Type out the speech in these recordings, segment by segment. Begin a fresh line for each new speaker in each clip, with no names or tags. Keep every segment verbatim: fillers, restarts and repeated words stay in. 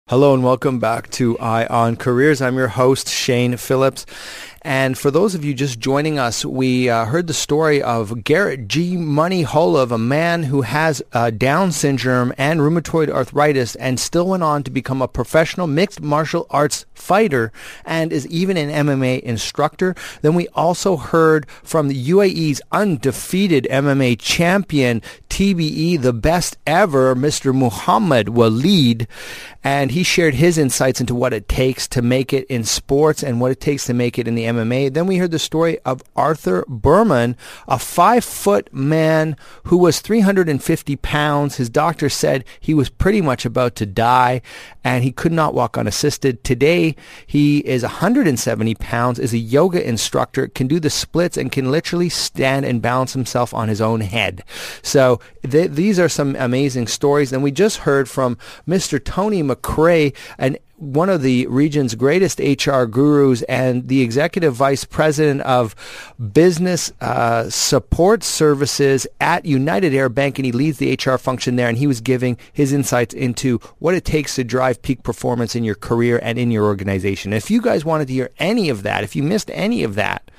Hello and welcome back to Eye on Careers. I'm your host, Shane Phillips. And for those of you just joining us, we uh, heard the story of Garrett G. Money Holov, a man who has uh, Down syndrome and rheumatoid arthritis and still went on to become a professional mixed martial arts fighter and is even an M M A instructor. Then we also heard from the U A E's undefeated M M A champion, T B E, the best ever, Mister Muhammad Walid, and he shared his insights into what it takes to make it in sports and what it takes to make it in the M M A. Then we heard the story of Arthur Berman, a five-foot man who was three hundred fifty pounds. His doctor said he was pretty much about to die, and he could not walk unassisted. Today, he is one hundred seventy pounds, is a yoga instructor, can do the splits, and can literally stand and balance himself on his own head. So th- these are some amazing stories. And we just heard from Mister Tony McRae, an one of the region's greatest H R gurus and the executive vice president of business uh, support services at United Air Bank, and he leads the H R function there, and he was giving his insights into what it takes to drive peak performance in your career and in your organization. If you guys wanted to hear any of that, if you missed any of that,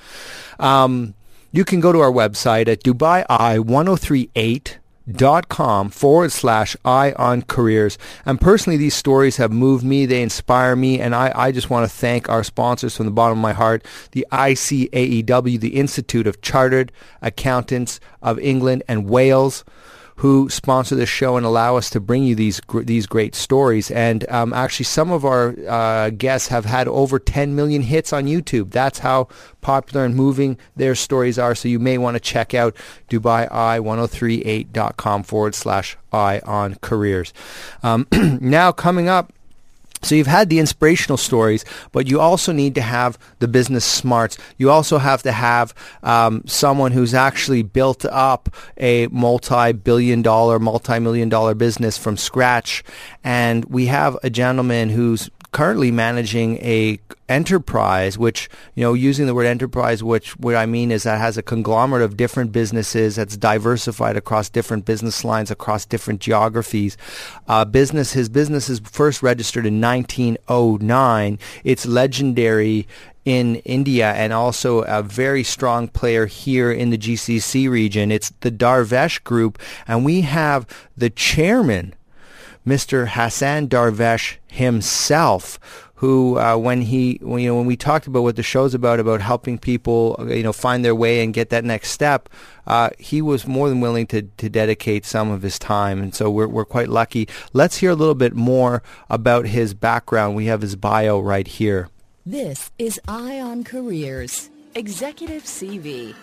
um, you can go to our website at Dubai Eye ten thirty-eight dot com forward slash eye on careers. And personally, these stories have moved me. They inspire me. And I, I just want to thank our sponsors from the bottom of my heart, the I C A E W, the Institute of Chartered Accountants of England and Wales, who sponsor this show and allow us to bring you these gr- these great stories. And um, actually, some of our uh, guests have had over ten million hits on YouTube. That's how popular and moving their stories are. So you may want to check out Dubai Eye ten thirty-eight dot com forward slash eye on careers. Um, now coming up, so you've had the inspirational stories, but you also need to have the business smarts. You also have to have um, someone who's actually built up a multi-billion dollar, multi-million dollar business from scratch. And we have a gentleman who's currently managing a enterprise, which, you know, using the word enterprise, which what I mean is that has a conglomerate of different businesses that's diversified across different business lines, across different geographies. Uh, business, his business is first registered in nineteen oh nine. It's legendary in India and also a very strong player here in the G C C region. It's the Darvesh Group, and we have the chairman, Mister Hassan Darvesh himself, who, uh, when he, when, you know, when we talked about what the show's about, about helping people, you know, find their way and get that next step, uh, he was more than willing to, to dedicate some of his time, and so we're we're quite lucky. Let's hear a little bit more about his background. We have his bio right here.
This is Eye on Careers, Executive C V.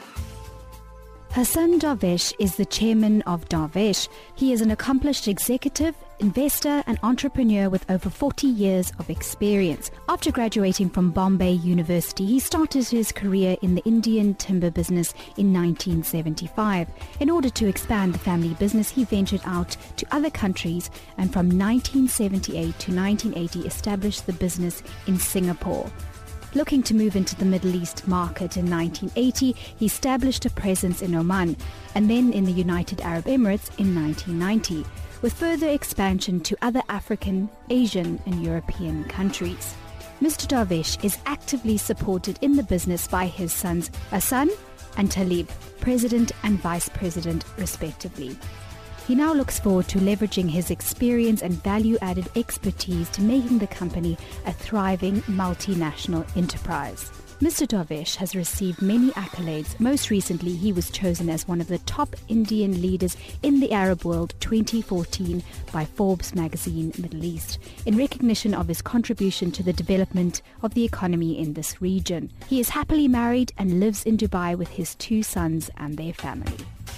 Hassan Darvesh is the chairman of Darvesh. He is an accomplished executive, investor and entrepreneur with over forty years of experience. After graduating from Bombay University, he started his career in the Indian timber business in nineteen seventy-five. In order to expand the family business, he ventured out to other countries, and from nineteen seventy-eight to nineteen eighty established the business in Singapore. Looking to move into the Middle East market in nineteen eighty, he established a presence in Oman and then in the United Arab Emirates in nineteen ninety, with further expansion to other African, Asian and European countries. Mister Darvesh is actively supported in the business by his sons Hassan and Talib, President and Vice President respectively. He now looks forward to leveraging his experience and value-added expertise to making the company a thriving multinational enterprise. Mister Darvesh has received many accolades. Most recently, he was chosen as one of the top Indian leaders in the Arab world twenty fourteen by Forbes magazine Middle East, in recognition of his contribution to the development of the economy in this region. He is happily married and lives in Dubai with his two sons and their family.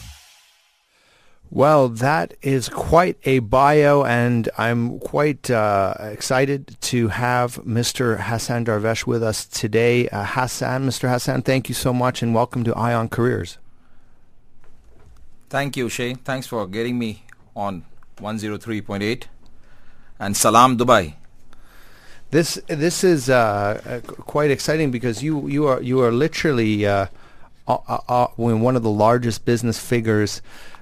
Well, that is quite a bio, and I'm quite uh, excited to have Mister Hassan Darvesh with us today. Uh, Hassan, Mister Hassan, thank you so much, and welcome to Eye on Careers.
Thank you, Shane. Thanks for getting me on one oh three point eight. And Salam Dubai.
This this is uh, quite exciting because you you are you are literally uh, uh, uh, one of the largest business figures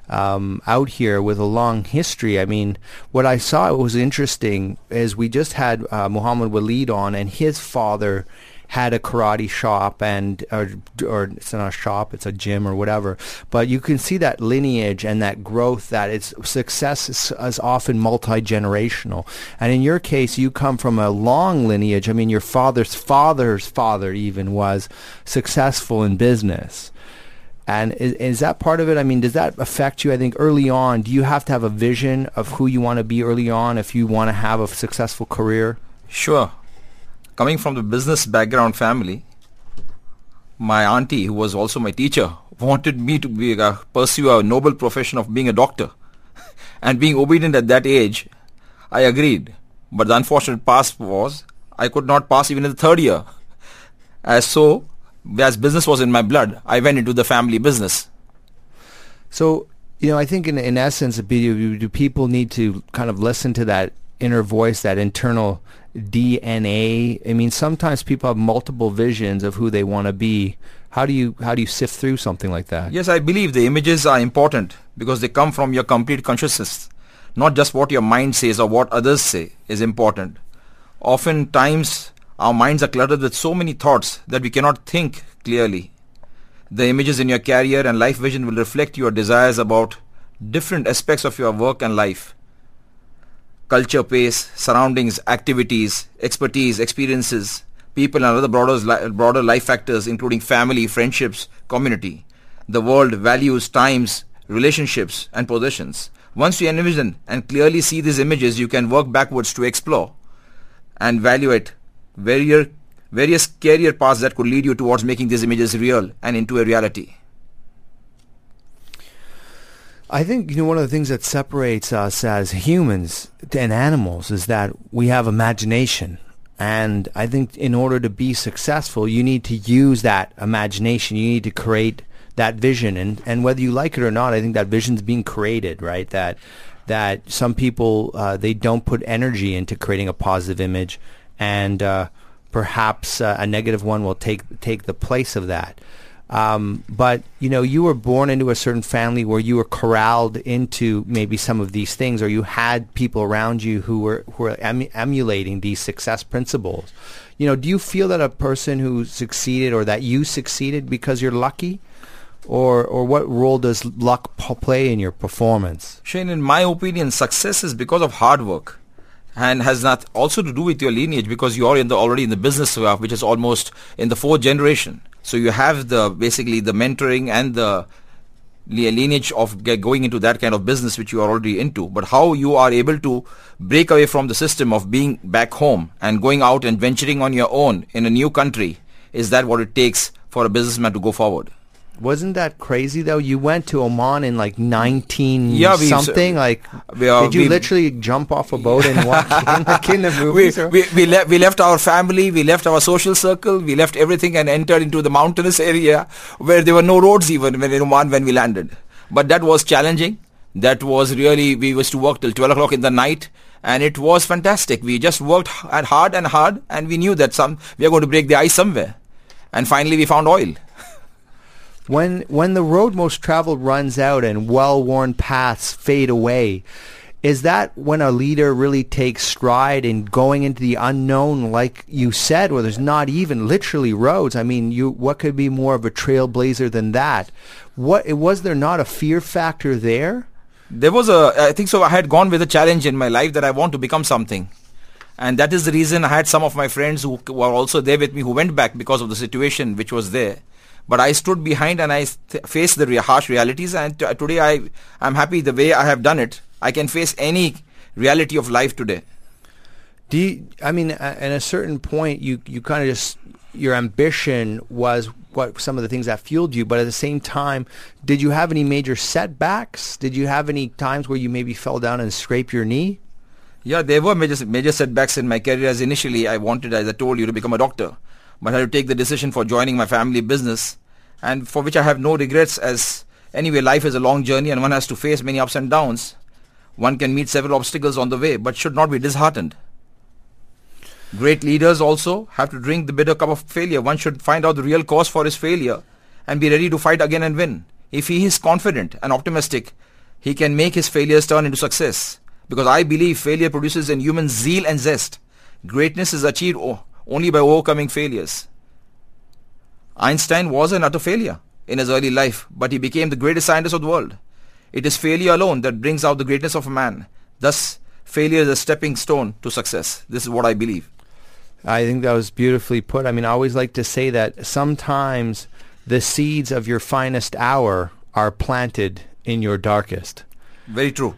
um, out here with a long history. I mean, what I saw was interesting is we just had uh, Muhammad Waleed on, and his father had a karate shop, and or, or it's not a shop, it's a gym or whatever. But you can see that lineage and that growth, that its success is, is often multi-generational. And in your case, you come from a long lineage. I mean, your father's father's father even was successful in business. And is, is that part of it? I mean, does that affect you? I think early on, do you have to have a vision of who you want to be early on if you want to have a successful career?
Sure. Coming from the business background family, my auntie, who was also my teacher, wanted me to be, uh, pursue a noble profession of being a doctor. And being obedient at that age, I agreed. But the unfortunate pass was, I could not pass even in the third year. As so, as business was in my blood, I went into the family business.
So, you know, I think in, in essence, do, do people need to kind of listen to that inner voice, that internal D N A? I mean, sometimes people have multiple visions of who they want to be. How do you how do you sift through something like that?
Yes, I believe the images are important because they come from your complete consciousness. Not just what your mind says or what others say is important. Oftentimes, our minds are cluttered with so many thoughts that we cannot think clearly. The images in your career and life vision will reflect your desires about different aspects of your work and life. Culture, pace, surroundings, activities, expertise, experiences, people and other broader, broader life factors including family, friendships, community, the world, values, times, relationships and possessions. Once you envision and clearly see these images, you can work backwards to explore and evaluate various, various career paths that could lead you towards making these images real and into a reality.
I think, you know, one of the things that separates us as humans and animals is that we have imagination. And I think in order to be successful, you need to use that imagination. You need to create that vision. And, and whether you like it or not, I think that vision's being created, right? That that some people, uh, they don't put energy into creating a positive image. And uh, perhaps uh, a negative one will take take the place of that. Um, but, you know, you were born into a certain family where you were corralled into maybe some of these things, or you had people around you who were who were em- emulating these success principles. You know, do you feel that a person who succeeded, or that you succeeded because you're lucky? Or or what role does luck p- play in your performance?
Shane, in my opinion, success is because of hard work, and has not also to do with your lineage, because you are in the already in the business, which is almost in the fourth generation. So you have the basically the mentoring and the lineage of get going into that kind of business which you are already into. But how you are able to break away from the system of being back home and going out and venturing on your own in a new country, is that what it takes for a businessman to go forward?
Wasn't that crazy though? You went to Oman in like nineteen
yeah, we,
something. Like,
we, uh,
did you
we,
literally jump off a boat and walk in like in the movies?
We we, we, le- we left our family, we left our social circle, we left everything and entered into the mountainous area where there were no roads even when in Oman when we landed. But that was challenging. That was really, we used to work till twelve o'clock in the night, and it was fantastic. We just worked hard and hard, and we knew that some we are going to break the ice somewhere. And finally we found oil.
When when the road most traveled runs out and well-worn paths fade away, is that when a leader really takes stride in going into the unknown, like you said, where there's not even literally roads? I mean, you what could be more of a trailblazer than that? What was there not a fear factor there?
There was a, I think so. I had gone with a challenge in my life that I want to become something. And that is the reason I had some of my friends who were also there with me who went back because of the situation which was there. But I stood behind and I th- faced the re- harsh realities, and t- today I am happy the way I have done it. I can face any reality of life today.
Do you, I mean, at a certain point, you, you kind of just, your ambition was what some of the things that fueled you, but at the same time, did you have any major setbacks? Did you have any times where you maybe fell down and scraped your knee?
Yeah, there were major, major setbacks in my career, as initially I wanted, as I told you, to become a doctor. But I had to take the decision for joining my family business, and for which I have no regrets, as anyway life is a long journey and one has to face many ups and downs. One can meet several obstacles on the way, but should not be disheartened. Great leaders also have to drink the bitter cup of failure. One should find out the real cause for his failure and be ready to fight again and win. If he is confident and optimistic he can make his failures turn into success. Because I believe failure produces in humans zeal and zest. Greatness is achieved o- only by overcoming failures. Einstein was an utter failure in his early life, but he became the greatest scientist of the world. It is failure alone that brings out the greatness of a man. Thus, failure is a stepping stone to success. This is what I believe.
I think that was beautifully put. I mean, I always like to say that sometimes the seeds of your finest hour are planted in your darkest.
Very true.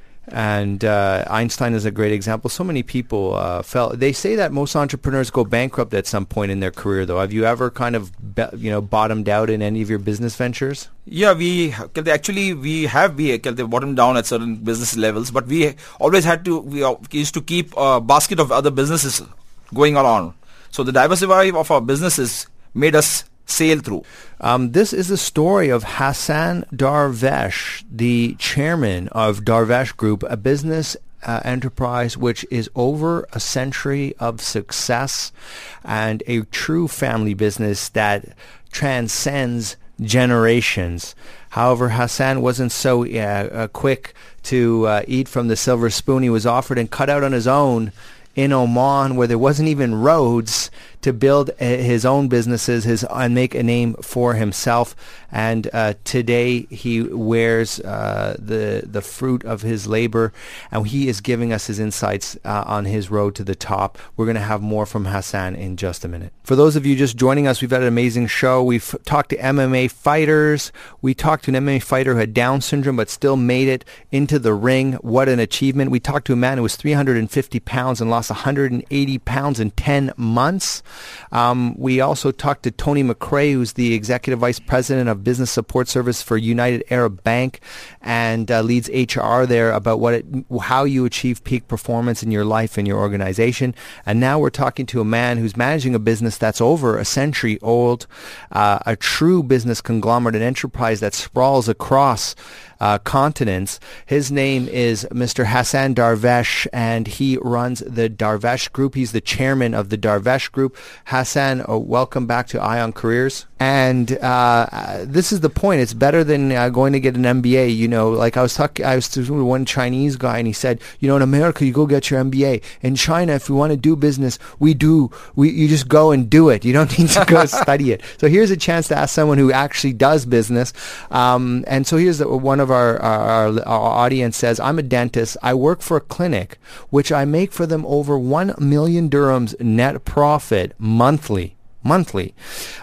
And uh, Einstein is a great example. So many people uh, felt. They say that most entrepreneurs go bankrupt at some point in their career, though. Have you ever kind of, be, you know, bottomed out in any of your business ventures?
Yeah, we actually we have we bottomed down at certain business levels, but we always had to. We used to keep a basket of other businesses going on. So the diversity of our businesses made us sail through.
Um, this is the story of Hassan Darvesh, the chairman of Darvesh Group, a business uh, enterprise which is over a century of success and a true family business that transcends generations. However, Hassan wasn't so uh, uh, quick to uh, eat from the silver spoon he was offered and cut out on his own in Oman, where there wasn't even roads, to build uh, his own businesses his and make a name for himself. And uh, today he wears uh, the the fruit of his labor, and he is giving us his insights uh, on his road to the top. We're going to have more from Hassan in just a minute. For those of you just joining us, we've had an amazing show. We've talked to M M A fighters. We talked to an M M A fighter who had Down syndrome but still made it into the ring. What an achievement. We talked to a man who was three hundred fifty pounds and lost one hundred eighty pounds in ten months. Um, we also talked to Tony McRae, who's the Executive Vice President of Business Support Service for United Arab Bank and uh, leads H R there, about what it, how you achieve peak performance in your life and your organization. And now we're talking to a man who's managing a business that's over a century old, uh, a true business conglomerate, an enterprise that sprawls across Uh, continents. His name is Mister Hassan Darvesh, and he runs the Darvesh Group. He's the chairman of the Darvesh Group. Hassan, uh, welcome back to Ion Careers. And uh, this is the point. It's better than uh, going to get an M B A. You know, like I was talking, I was talking to one Chinese guy, and he said, you know, in America, you go get your M B A. In China, if you want to do business, we do. We you just go and do it. You don't need to go study it. So here's a chance to ask someone who actually does business. Um, and so here's the, one of our, our, our audience says, I'm a dentist. I work for a clinic, which I make for them over one million dirhams net profit monthly. monthly.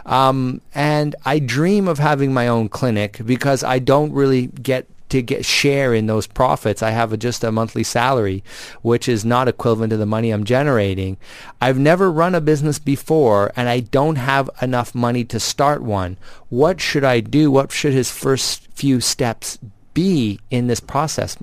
Um, and I dream of having my own clinic because I don't really get to get share in those profits. I have a, just a monthly salary, which is not equivalent to the money I'm generating. I've never run a business before, and I don't have enough money to start one. What should I do? What should his first few steps be in this process?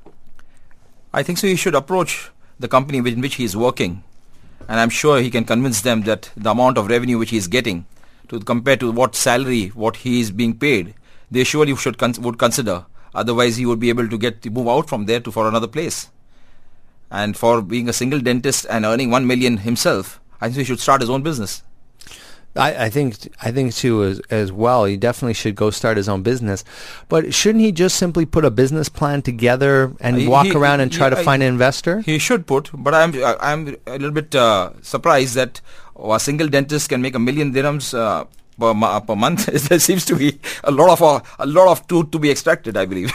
I think so. You should approach the company in which he is working, and I'm sure he can convince them that the amount of revenue which he is getting, to compare to what salary, what he is being paid, they surely should con- would consider. Otherwise, he would be able to get to move out from there to for another place. And for being a single dentist and earning one million himself, I think he should start his own business.
I, I think I think too as, as well. He definitely should go start his own business. But shouldn't he just simply put a business plan together and
he,
walk
he,
around and
he,
try
he,
to find an investor?
He should put, but I'm I'm a little bit uh, surprised that a single dentist can make a million dirhams uh, per, ma- per month. There seems to be a lot of uh, a lot of tooth to be extracted, I believe.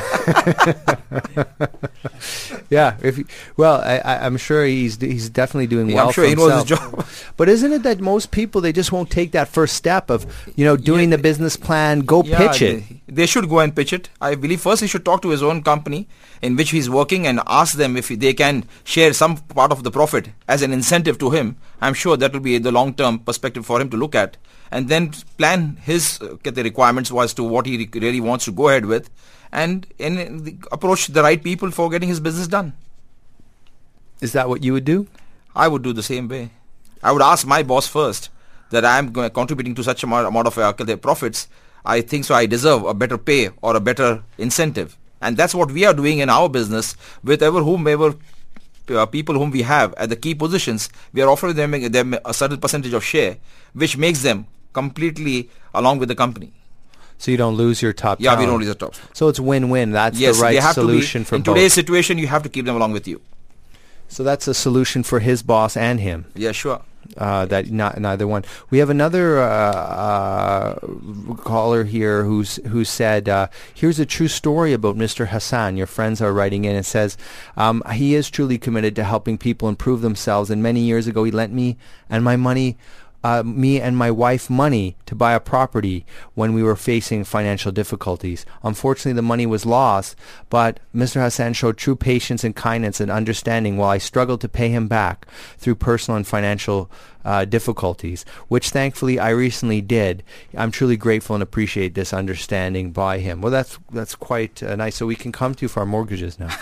Yeah, if he, well, I, I, I'm sure he's he's definitely doing
yeah,
well.
I'm sure
for
he
himself.
knows his job.
But isn't it that most people, they just won't take that first step of, you know, doing
yeah,
the business plan, go
yeah,
pitch it?
They, they should go and pitch it. I believe first he should talk to his own company in which he's working and ask them if they can share some part of the profit as an incentive to him. I'm sure that will be the long-term perspective for him to look at, and then plan his uh, get the requirements as to what he re- really wants to go ahead with, and in the, approach the right people for getting his business done.
Is that what you would do?
I would do the same way. I would ask my boss first that I am contributing to such amount, amount of uh, their profits. I think so I deserve a better pay or a better incentive. And that's what we are doing in our business with ever whomever uh, people whom we have at the key positions. We are offering them, them a certain percentage of share, which makes them completely along with the company.
So you don't lose your top
Yeah,
talent.
we don't lose the top.
So it's win-win. That's
Yes,
the right
they have
solution
to be,
for
in
both.
today's situation, you have to keep them along with you.
So that's a solution for his boss and him.
Yeah, sure.
Uh, that not neither one. We have another uh, uh, caller here who's who said, uh, "Here's a true story about Mister Hassan." Your friends are writing in and says um, he is truly committed to helping people improve themselves. And many years ago, he lent me and my money. Uh, me and my wife money to buy a property when we were facing financial difficulties. Unfortunately, the money was lost, but Mister Hassan showed true patience and kindness and understanding while I struggled to pay him back through personal and financial uh, difficulties, which thankfully I recently did. I'm truly grateful and appreciate this understanding by him. Well, that's that's quite uh, nice. So we can come to you for our mortgages now.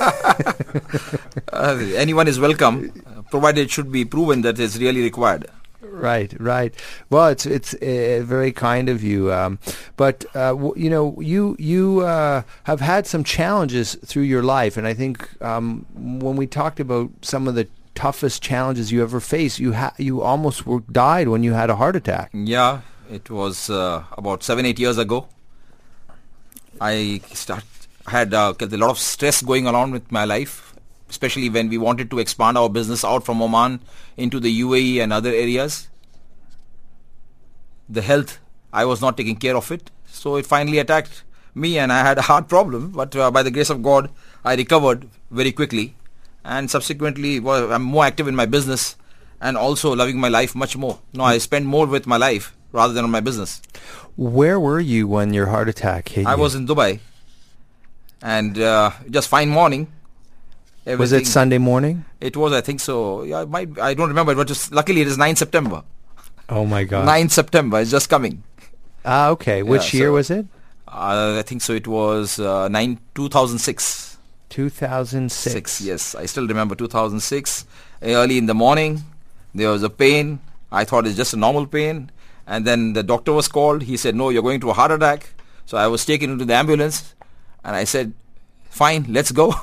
uh, anyone is welcome, uh, provided it should be proven that it's really required.
Right, right. Well, it's it's uh, very kind of you, um, but uh, w- you know, you you uh, have had some challenges through your life, and I think um, when we talked about some of the toughest challenges you ever faced, you ha- you almost were died when you had a heart attack.
Yeah, it was uh, about seven eight years ago. I start had uh, a lot of stress going on with my life, especially when we wanted to expand our business out from Oman into the U A E and other areas. The health, I was not taking care of it, so it finally attacked me and I had a heart problem, but uh, by the grace of God, I recovered very quickly, and subsequently well, I'm more active in my business and also loving my life much more. Now I spend more with my life rather than on my business.
Where were you when your heart attack hit
I
you?
was in Dubai, and uh, just fine morning.
Was it
Everything-
Sunday morning?
It was, I think so. Yeah, it might, I don't remember, but just, luckily it is ninth September.
Oh my God!
ninth September is just coming.
Ah, okay. Which
Yeah,
year
so-
was it?
Uh, I think so. It was uh, nine two thousand six.
two thousand six.
Six. Yes, I still remember two thousand six. Early in the morning, there was a pain. I thought it's just a normal pain, and then the doctor was called. He said, "No, you're going to a heart attack." So I was taken into the ambulance, and I said, "Fine, let's go."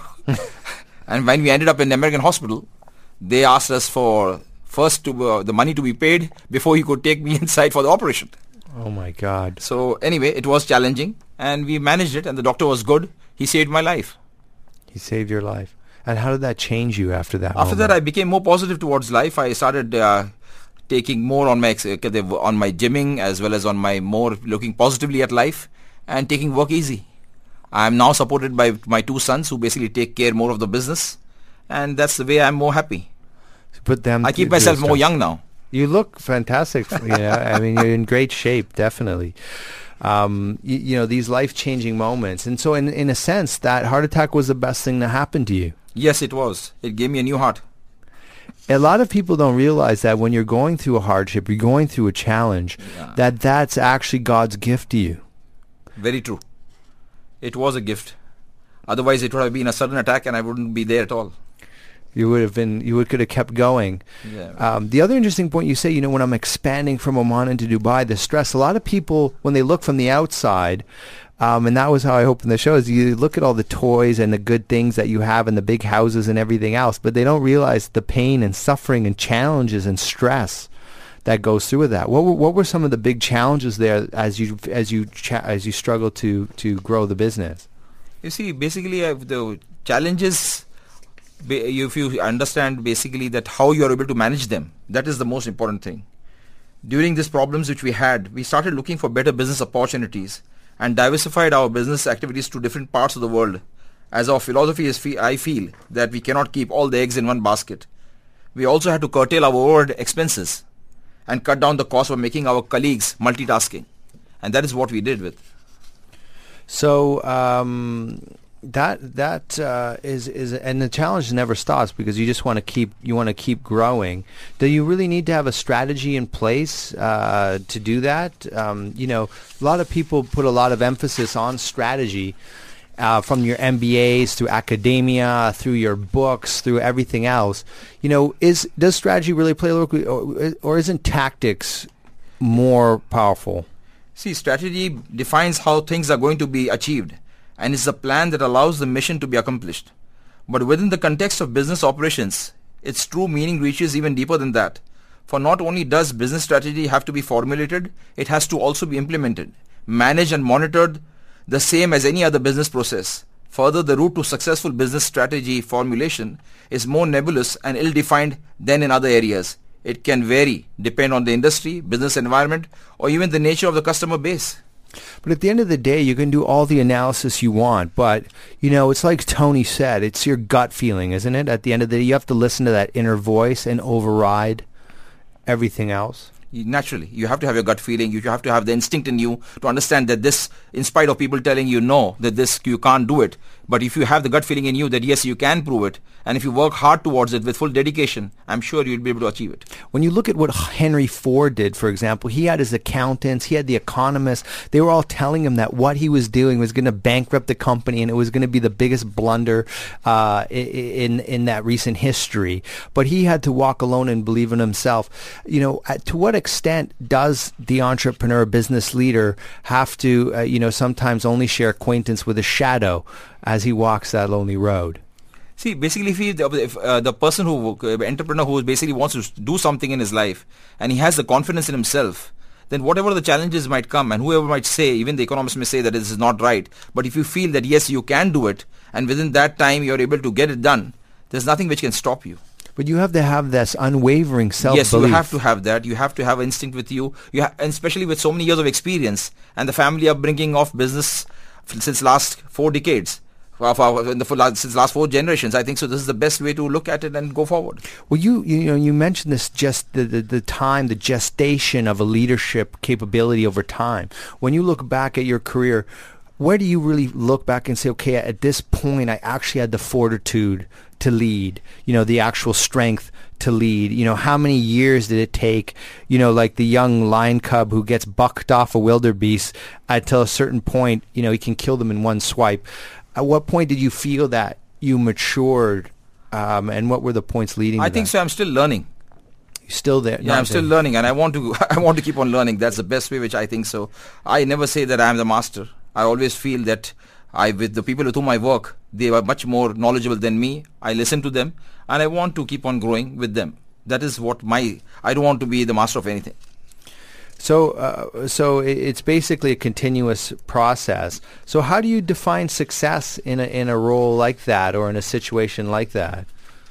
And when we ended up in the American hospital, they asked us for first to uh, the money to be paid before he could take me inside for the operation.
Oh my God!
So anyway, it was challenging, and we managed it, and the doctor was good. He saved my life.
He saved your life. And how did that change you after that?
After
moment?
that, I became more positive towards life. I started uh, taking more on my ex- on my gymming as well as on my more looking positively at life and taking work easy. I am now supported by my two sons who basically take care more of the business, and that's the way I'm more happy.
Put them.
I keep
through
myself
stuff.
more young now.
You look fantastic. You know, I mean, you're in great shape, definitely. Um, you, you know, these life-changing moments, and so in in a sense, that heart attack was the best thing that happened to you.
Yes, it was. It gave me a new heart.
A lot of people don't realize that when you're going through a hardship, you're going through a challenge,
Yeah.
that that's actually God's gift to you.
Very true. It was a gift. Otherwise, it would have been a sudden attack, and I wouldn't be there at all.
You would have been, you would could have kept going.
Yeah.
Um, the other interesting point you say, you know, when I'm expanding from Oman into Dubai, the stress. A lot of people, when they look from the outside, um, and that was how I opened the show, is you look at all the toys and the good things that you have and the big houses and everything else, but they don't realize the pain and suffering and challenges and stress that goes through with that. What were, what were some of the big challenges there as you as you cha- as you struggled to to grow the business?
You see, basically, uh, the challenges, ba- if you understand basically that how you are able to manage them, that is the most important thing. During these problems which we had, we started looking for better business opportunities and diversified our business activities to different parts of the world. As our philosophy is, fe- I feel that we cannot keep all the eggs in one basket. We also had to curtail our overhead expenses and cut down the cost of making our colleagues multitasking. And that is what we did with.
So um, that that uh, is is and the challenge never stops because you just want to keep you want to keep growing. Do you really need to have a strategy in place uh, to do that? Um, you know, a lot of people put a lot of emphasis on strategy. Uh, from your M B As through academia, through your books, through everything else, you know, is does strategy really play a role, or, or isn't tactics more powerful?
See, strategy defines how things are going to be achieved and is a plan that allows the mission to be accomplished. But within the context of business operations, its true meaning reaches even deeper than that. For not only does business strategy have to be formulated, it has to also be implemented, managed and monitored the same as any other business process. Further, the route to successful business strategy formulation is more nebulous and ill-defined than in other areas. It can vary, depend on the industry, business environment, or even the nature of the customer base.
But at the end of the day, you can do all the analysis you want. But, you know, it's like Tony said, it's your gut feeling, isn't it? At the end of the day, you have to listen to that inner voice and override everything else.
Naturally, you have to have your gut feeling. You have to have the instinct in you to understand that this, in spite of people telling you no, that this, you can't do it. But if you have the gut feeling in you that yes, you can prove it, and if you work hard towards it with full dedication, I'm sure you'll be able to achieve it.
When you look at what Henry Ford did, for example, he had his accountants, he had the economists. They were all telling him that what he was doing was going to bankrupt the company, and it was going to be the biggest blunder uh, in in that recent history. But he had to walk alone and believe in himself. You know, at, to what extent does the entrepreneur, business leader, have to, uh, you know, sometimes only share acquaintance with a shadow as he walks that lonely road?
See, basically, if, he, if uh, the person who, uh, entrepreneur who basically wants to do something in his life and he has the confidence in himself, then whatever the challenges might come and whoever might say, even the economists may say that this is not right, but if you feel that yes, you can do it, and within that time you're able to get it done, there's nothing which can stop you.
But you have to have this unwavering self-belief.
Yes, you have to have that. You have to have instinct with you, you ha- and especially with so many years of experience and the family upbringing of business f- since last four decades. Of our, in the full, since last four generations, I think so. This is the best way to look at it and go forward.
Well, you you know you mentioned this just the, the the time, the gestation of a leadership capability over time. When you look back at your career, where do you really look back and say, okay, at this point, I actually had the fortitude to lead, you know, the actual strength to lead? You know, how many years did it take, you know, like the young lion cub who gets bucked off a wildebeest until a certain point, you know, he can kill them in one swipe. At what point did you feel that you matured, um, and what were the points leading
I
to
think
that?
so. I'm still learning.
You're still there?
Yeah, I'm still
there.
learning, and I want to I want to keep on learning. That's the best way, which I think so. I never say that I am the master. I always feel that I, with the people with whom I work, they are much more knowledgeable than me. I listen to them, and I want to keep on growing with them. That is what my, I don't want to be the master of anything.
So, uh, so it's basically a continuous process. So, how do you define success in a in a role like that, or in a situation like that?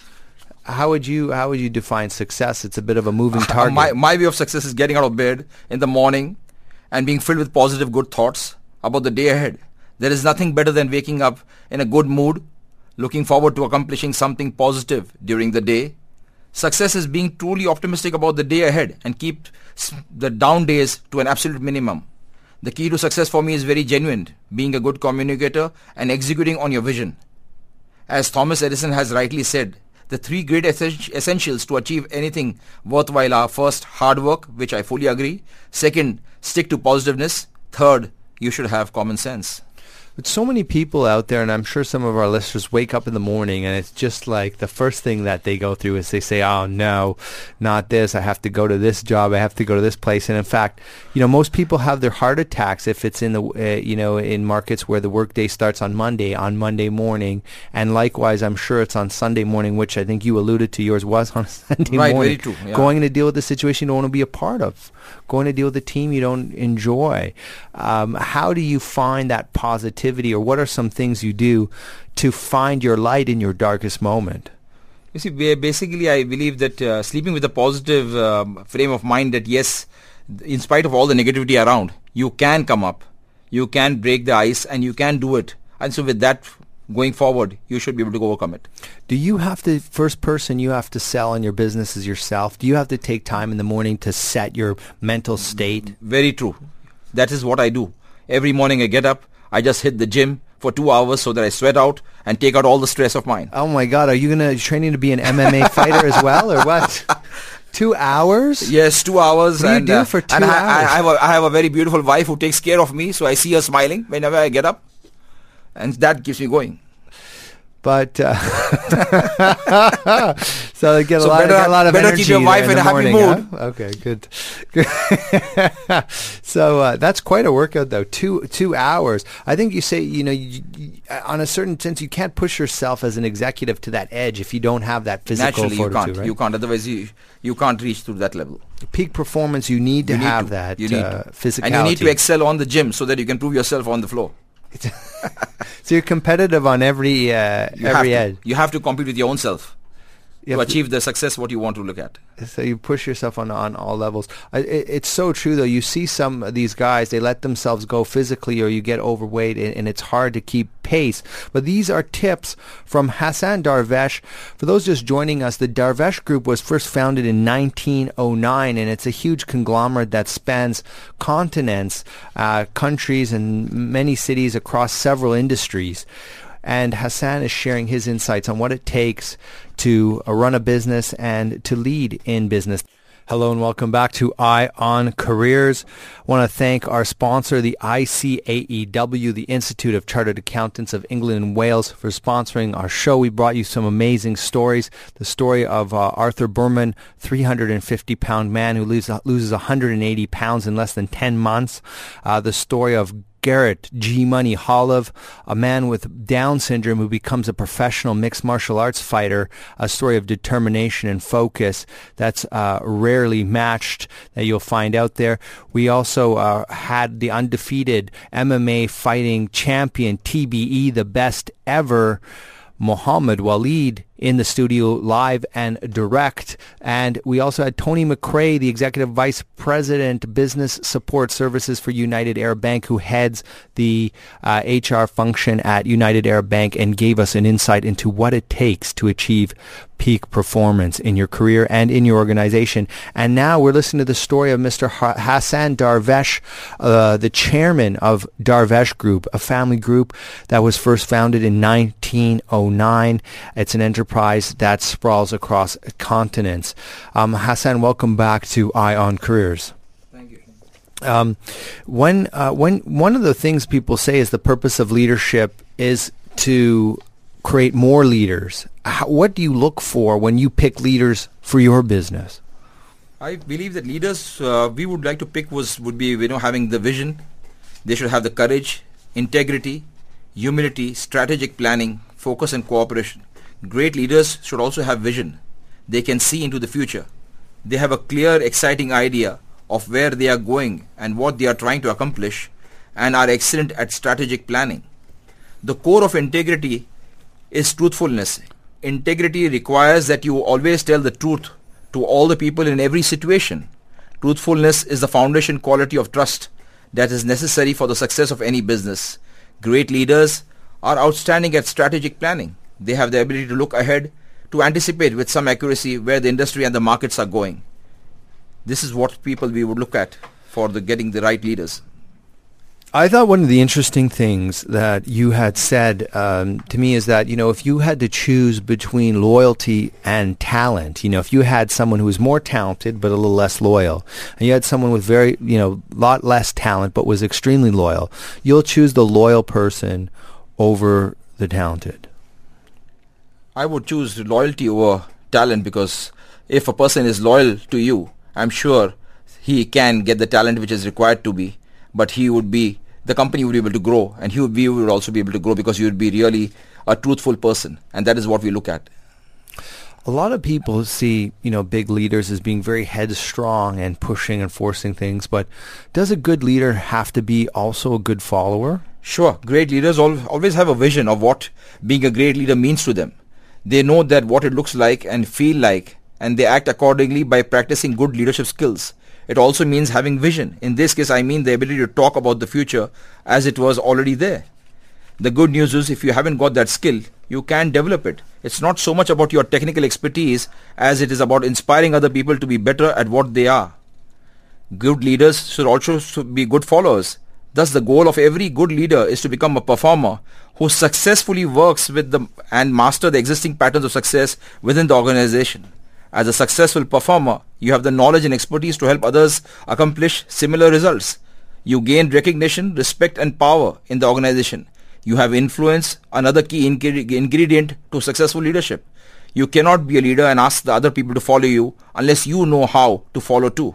How would you how would you define success? It's a bit of a moving target.
my my way of success is getting out of bed in the morning and being filled with positive, good thoughts about the day ahead. There is nothing better than waking up in a good mood, looking forward to accomplishing something positive during the day. Success is being truly optimistic about the day ahead and keep the down days to an absolute minimum. The key to success for me is very genuine, being a good communicator and executing on your vision. As Thomas Edison has rightly said, the three great essentials to achieve anything worthwhile are: first, hard work, which I fully agree; second, stick to positiveness; third, you should have common sense.
But so many people out there, and I'm sure some of our listeners wake up in the morning and it's just like the first thing that they go through is they say, oh no, not this, I have to go to this job, I have to go to this place. And in fact, you know, most people have their heart attacks if it's in the, uh, you know, in markets where the workday starts on Monday, on Monday morning. And likewise, I'm sure it's on Sunday morning, which I think you alluded to, yours was on Sunday
right,
morning.
Right, very true. Yeah.
Going to deal with the situation you don't want to be a part of. Going to deal with a team you don't enjoy. Um, how do you find that positivity, or what are some things you do to find your light in your darkest moment?
You see, basically I believe that uh, sleeping with a positive um, frame of mind that yes, in spite of all the negativity around, you can come up, you can break the ice, and you can do it. And so with that going forward, you should be able to overcome it.
Do you have to, first person you have to sell in your business is yourself? Do you have to take time in the morning to set your mental state?
Very true. That is what I do. Every morning I get up, I just hit the gym for two hours so that I sweat out and take out all the stress of mine.
Oh my God, are you going to training to be an M M A fighter as well, or what? Two hours?
Yes, two hours.
What do you
and,
do
uh,
for two
and
hours?
I, I, have a, I have a very beautiful wife who takes care of me, so I see her smiling whenever I get up. And that keeps me going.
But uh, So they get a
So
lot,
better-
get a lot of
better
energy
keep your wife
in,
in
the
a happy
morning,
mood.
huh? Okay, good. So uh, that's quite a workout, though. Two two hours. I think you say, you know, you, you, on a certain sense, you can't push yourself as an executive to that edge if you don't have that physical
Naturally, you
fortitude,
can't.
right?
You can't. Otherwise, you you can't reach to that level.
Peak performance, you need to
You need
have
to.
that
You need
uh,
to.
physicality.
And you need to excel on the gym so that you can prove yourself on the floor.
So you're competitive on every uh,
You
every
have
edge.
to. You have to compete with your own self
You
to
have to-
achieve the success what you want to look at.
So you push yourself on on all levels. I, it, it's so true, though. You see some of these guys, they let themselves go physically, or you get overweight, and, and it's hard to keep pace. But these are tips from Hassan Darvesh. For those just joining us, the Darvesh Group was first founded in nineteen oh nine, and it's a huge conglomerate that spans continents, uh, countries, and many cities across several industries. And Hassan is sharing his insights on what it takes to uh, run a business and to lead in business. Hello and welcome back to Eye on Careers. I want to thank our sponsor, the I C A E W, the Institute of Chartered Accountants of England and Wales, for sponsoring our show. We brought you some amazing stories. The story of uh, Arthur Berman, three hundred fifty pound man who loses, loses one hundred eighty pounds in less than ten months. Uh, the story of Garrett G Money Holov, a man with Down syndrome who becomes a professional mixed martial arts fighter, a story of determination and focus that's uh, rarely matched that you'll find out there. We also uh, had the undefeated M M A fighting champion, T B E, the best ever, Muhammad Waleed, in the studio live and direct. And we also had Tony McRae, the Executive Vice President, Business Support Services for United Arab Bank, who heads the uh, H R function at United Arab Bank, and gave us an insight into what it takes to achieve peak performance in your career and in your organization. And now we're listening to the story of Mister Ha- Hassan Darvesh, uh, the chairman of Darvesh Group, a family group that was first founded in nineteen oh nine. It's an enterprise that sprawls across continents. Um, Hassan, welcome back to Eye on Careers.
Thank you.
Um, when uh, when one of the things people say is the purpose of leadership is to create more leaders. How, what do you look for when you pick leaders for your business?
I believe that leaders uh, we would like to pick was would be you know having the vision. They should have the courage, integrity, humility, strategic planning, focus, and cooperation. Great leaders should also have vision. They can see into the future. They have a clear, exciting idea of where they are going and what they are trying to accomplish, and are excellent at strategic planning. The core of integrity is truthfulness. Integrity requires that you always tell the truth to all the people in every situation. Truthfulness is the foundation quality of trust that is necessary for the success of any business. Great leaders are outstanding at strategic planning. They have the ability to look ahead, to anticipate with some accuracy where the industry and the markets are going. This is what people we would look at for the getting the right leaders.
I thought one of the interesting things that you had said um, to me is that, you know, if you had to choose between loyalty and talent, you know, if you had someone who was more talented but a little less loyal, and you had someone with very, you know, lot less talent but was extremely loyal, you'll choose the loyal person over the talented.
I would choose loyalty over talent, because if a person is loyal to you, I'm sure he can get the talent which is required to be, but he would be, the company would be able to grow, and he would, we would also be able to grow because you would be really a truthful person, and that is what we look at.
A lot of people see, you know, big leaders as being very headstrong and pushing and forcing things, but does a good leader have to be also a good follower?
Sure, great leaders al- always have a vision of what being a great leader means to them. They know that what it looks like and feel like, and they act accordingly by practicing good leadership skills. It also means having vision. In this case, I mean the ability to talk about the future as it was already there. The good news is, if you haven't got that skill, you can develop it. It's not so much about your technical expertise as it is about inspiring other people to be better at what they are. Good leaders should also be good followers. Thus, the goal of every good leader is to become a performer who successfully works with the and master the existing patterns of success within the organization. As a successful performer, you have the knowledge and expertise to help others accomplish similar results. You gain recognition, respect, and power in the organization. You have influence, another key ingre- ingredient to successful leadership. You cannot be a leader and ask the other people to follow you unless you know how to follow too.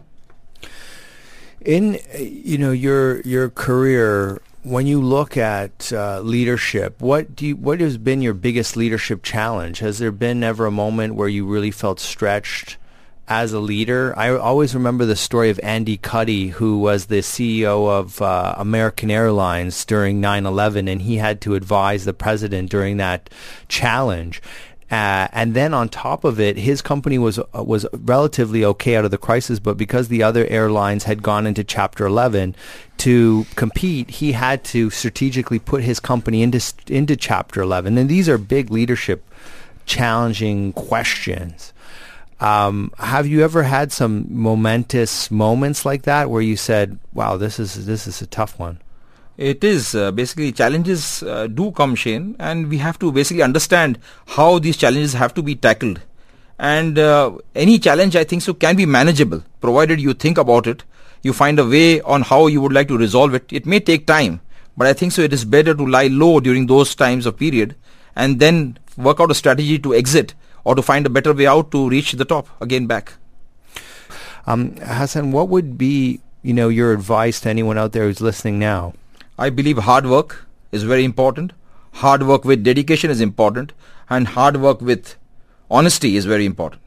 In you know your your career, when you look at uh, leadership, what do you, what has been your biggest leadership challenge? Has there been ever a moment where you really felt stretched as a leader? I always remember the story of Andy Cuddy, who was the C E O of uh, American Airlines during nine eleven, and he had to advise the president during that challenge. Uh, and then on top of it, his company was uh, was relatively okay out of the crisis, but because the other airlines had gone into Chapter eleven to compete, he had to strategically put his company into into Chapter eleven. And these are big leadership, challenging questions. Um, have you ever had some momentous moments like that where you said, "Wow, this is this is a tough one"?
It is uh, basically challenges uh, do come, Shane, and we have to basically understand how these challenges have to be tackled. And uh, any challenge, I think so, can be manageable, provided you think about it, you find a way on how you would like to resolve it. It may take time, but I think so it is better to lie low during those times of period and then work out a strategy to exit or to find a better way out to reach the top, again back.
Um, Hassan, what would be, you know, your advice to anyone out there who's listening now?
I believe hard work is very important. Hard work with dedication is important, and hard work with honesty is very important.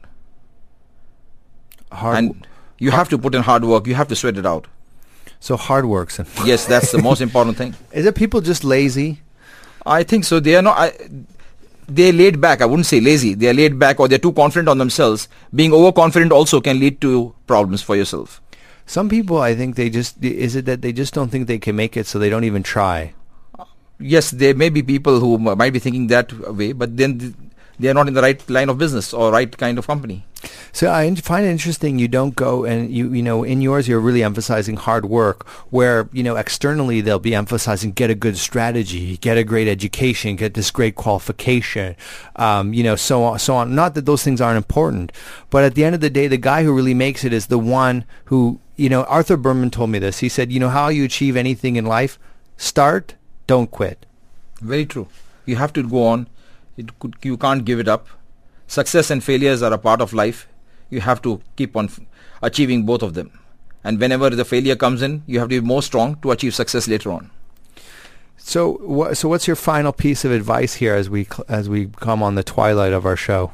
Hard
and you hard have to put in hard work. You have to sweat it out.
So hard works.
Yes, that's the most important thing.
Is it people just lazy?
I think so. They are not. I, they're laid back. I wouldn't say lazy. They are laid back, or they're too confident on themselves. Being overconfident also can lead to problems for yourself.
Some people, I think they just, is it that they just don't think they can make it, so they don't even try?
Yes, there may be people who m- might be thinking that way, but then th- they are not in the right line of business or right kind of company.
So I find it interesting you don't go and, you you know, in yours you're really emphasizing hard work, where, you know, externally they'll be emphasizing get a good strategy, get a great education, get this great qualification, um, you know, so on, so on. Not that those things aren't important, but at the end of the day, the guy who really makes it is the one who, you know, Arthur Berman told me this. He said, you know, how you achieve anything in life, start, don't quit.
Very true. You have to go on. It could, you can't give it up. Success and failures are a part of life. You have to keep on f- achieving both of them. And whenever the failure comes in, you have to be more strong to achieve success later on.
So, wh- so what's your final piece of advice here as we cl- as we come on the twilight of our show?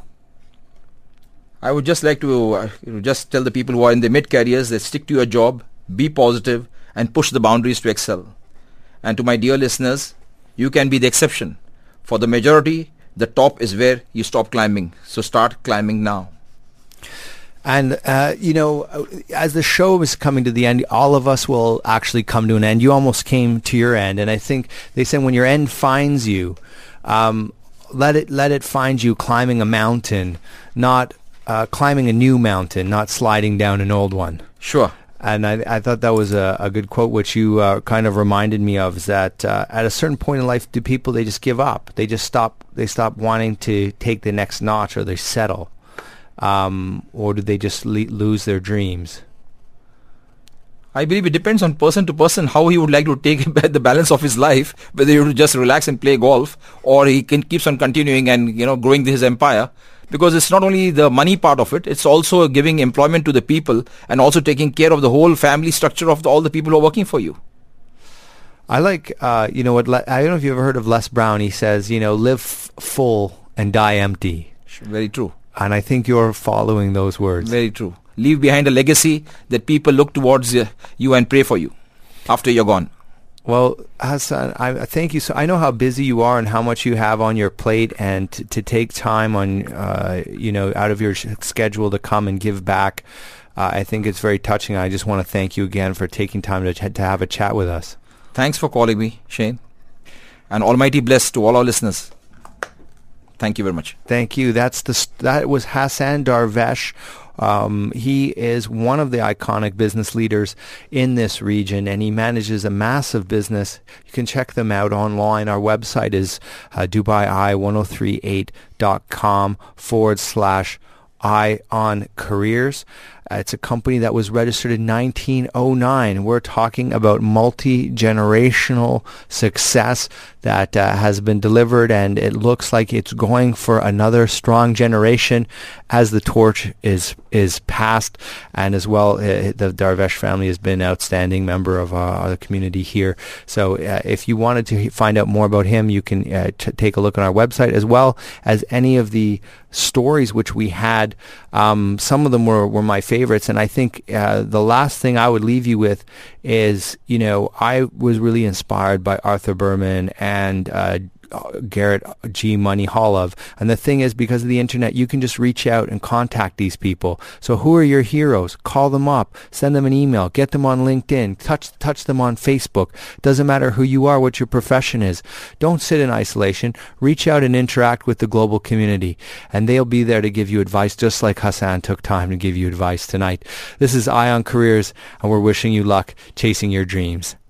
I would just like to uh, you know, just tell the people who are in their mid-careers that stick to your job, be positive, and push the boundaries to excel. And to my dear listeners, you can be the exception. For the majority, the top is where you stop climbing. So start climbing now.
And, uh, you know, as the show is coming to the end, all of us will actually come to an end. You almost came to your end. And I think they said when your end finds you, um, let it let it find you climbing a mountain, not uh, climbing a new mountain, not sliding down an old one.
Sure.
And I, I thought that was a, a good quote, which you uh, kind of reminded me of, is that uh, at a certain point in life, do people, they just give up. They just stop, they stop wanting to take the next notch, or they settle. Um, or do they just le- lose their dreams?
I believe it depends on person to person how he would like to take the balance of his life, whether he would just relax and play golf, or he can keeps on continuing and, you know, growing his empire. Because it's not only the money part of it, it's also giving employment to the people and also taking care of the whole family structure of the, all the people who are working for you.
I like, uh, you know what, Le- I don't know if you've ever heard of Les Brown. He says, you know, live f- full and die empty.
Very true.
And I think you're following those words.
Very true. Leave behind a legacy that people look towards uh, you and pray for you after you're gone.
Well, Hassan, I thank you. So I know how busy you are and how much you have on your plate, and t- to take time on, uh, you know, out of your sh- schedule to come and give back. Uh, I think it's very touching. I just want to thank you again for taking time to ch- to have a chat with us.
Thanks for calling me, Shane. And Almighty bless to all our listeners. Thank you very much.
Thank you. That's the st- that was Hassan Darvesh. Um, he is one of the iconic business leaders in this region, and he manages a massive business. You can check them out online. Our website is uh, Dubai I ten thirty-eight dot com forward slash Eye on Careers. It's a company that was registered in nineteen oh nine. We're talking about multi-generational success that uh, has been delivered, and it looks like it's going for another strong generation as the torch is is passed. And as well, uh, the Darvesh family has been an outstanding member of uh, the community here. So uh, if you wanted to find out more about him, you can uh, t- take a look on our website, as well as any of the stories which we had. Um, some of them were, were my favorites, and I think uh, the last thing I would leave you with is, you know, I was really inspired by Arthur Berman and uh, Garrett G. Money Holov. And the thing is, because of the internet, you can just reach out and contact these people. So who are your heroes? Call them up, send them an email, get them on LinkedIn, touch touch them on Facebook. Doesn't matter who you are, what your profession is. Don't sit in isolation. Reach out and interact with the global community, and they'll be there to give you advice, just like Hassan took time to give you advice tonight. This is Eye on Careers, and we're wishing you luck chasing your dreams.